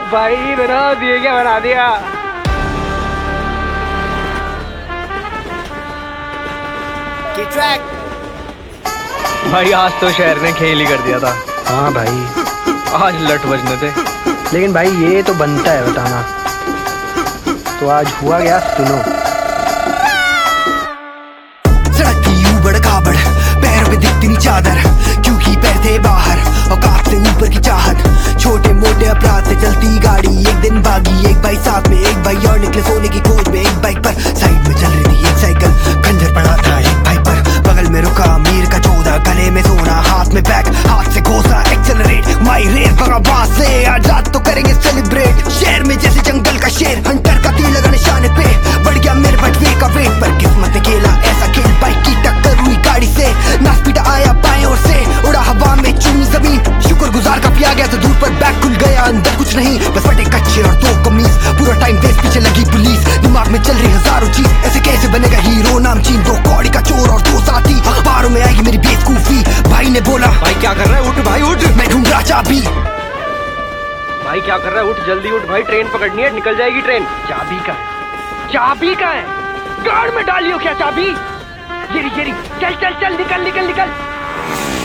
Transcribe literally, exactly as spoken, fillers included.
भाई मेरा दिए क्या बना दिया। भाई आज तो शहर ने खेल ही कर दिया था। हाँ भाई आज लट बजने थे। लेकिन भाई ये तो बनता है बताना। तो आज हुआ क्या सुनो। सड़क की ऊबड़ खाबड़, पैर पे दिखती नहीं चादर, क्योंकि पैर थे बाहर औकात से ऊपर की चाहत। छोटे मोटे अपराध से चलती गाड़ी, एक दिन भागी एक भाई साथ में, एक भाई और निकले सोने की खोज में। एक बाइक पर साइड में चल रही थी एक साइकिल, खंजर पड़ा था एक भाई पर, बगल में रुका मीर का चौदह, गले में सोना हाथ में बैग, हाथ से घोसा एक्सेलरेट माई रेस भगा बास से। आज रात तो करेंगे सेलिब्रेट, शहर में जैसे जंगल का शेर, हंटर का तीर लगा निशाने पे, बढ़ गया मेरे बटवे का वेट। पर किस्मत ने खेला ऐसा खेल, बाइक की टक्कर हुई गाड़ी से, नास पीटा आया बाएं ओर से, उड़ा हवा में चूमी जमीन। शुक्रगुजार का पिया गया तो दूर पर बैग खुल गया, अंदर कुछ नहीं बस फटे कच्चे और दो कमीज। पूरा टाइम वेस्ट, पीछे लगी पुलिस, दिमाग में चल रही हजारों चीज, ऐसे कैसे बनेगा हीरो नामचीन। दो कौड़ी का चोर और दो साथी, अखबारों में आएगी मेरी बेवकूफी। भाई ने बोला भाई क्या कर रहा है, उठ भाई उठ। मैं ढूंढ रहा चाबी। भाई क्या कर रहा है, उठ जल्दी उठ भाई, ट्रेन पकड़नी है, निकल जाएगी ट्रेन। चाबी का है, चाबी का है, गाड़ में डालियो क्या चाबी। येरी येरी चल चल चल, निकल निकल निकल।